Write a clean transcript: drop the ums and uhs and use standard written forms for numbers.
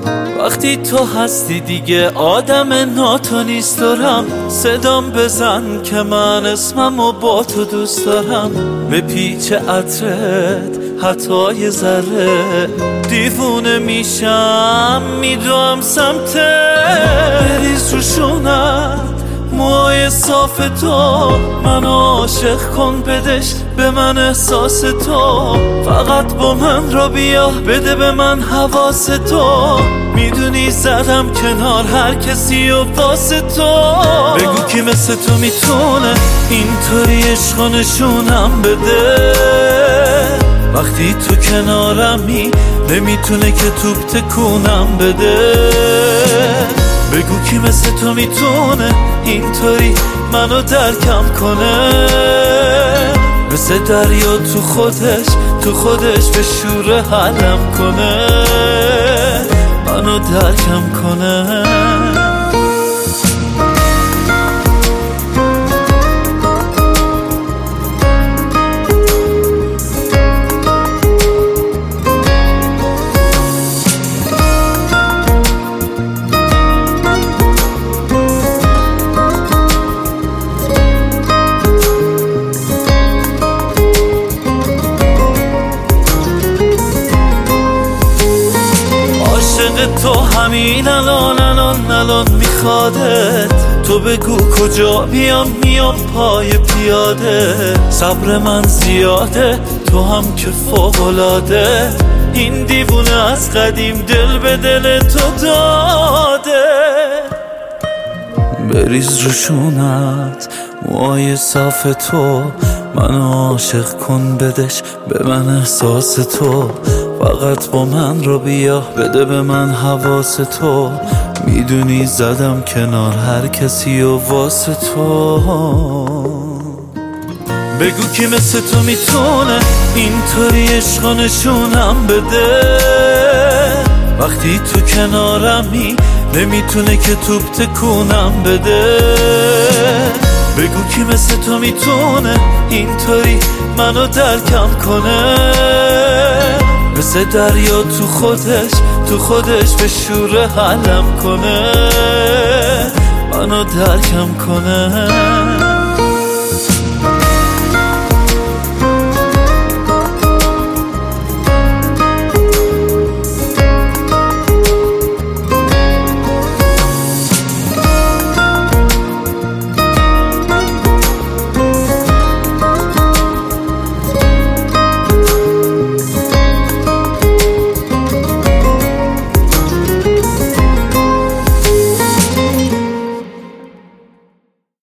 وقتی تو هستی دیگه آدم ناتو نیست دارم. صدام بزن که من اسممو با تو دوست دارم. به پیچ عطرت حتی یه ذره دیوونه میشم، میدوام سمتت. بریز رو شونت موهای صاف تو، منو عاشق کن بدش به من احساس تو. فقط با من را بیا بده به من حواس تو. میدونی زدم کنار هر کسی و واسه تو. بگو کی مثل تو میتونه اینطوری عشق و نشونم بده. وقتی تو کنارمی نمیتونه که توپ تکونم بده. بگو کی مثل تو میتونه اینطوری منو درکم کنه. مثل دریا تو خودش به شور حلم کنه. منو درکم کنه. تو همین الان میخوادت. تو بگو کجا بیام میام پای پیاده. صبر من زیاده تو هم که فوق‌العاده. این دیوونه از قدیم دل به دل تو داده. بریز رو شونت موهای صاف تو، منو عاشق کن بدش به من احساس تو. فقط با من رو بیا بده به من حواس تو. میدونی زدم کنار هر کسی و واسه تو. بگو کی مثل تو میتونه اینطوری عشق و نشونم بده. وقتی تو کنارمی نمیتونه که توپ تکونم بده. بگو کی مثل تو میتونه اینطوری منو درکم کنه. مثل دریا تو خودش به شور حلم کنه. منو درکم کنه.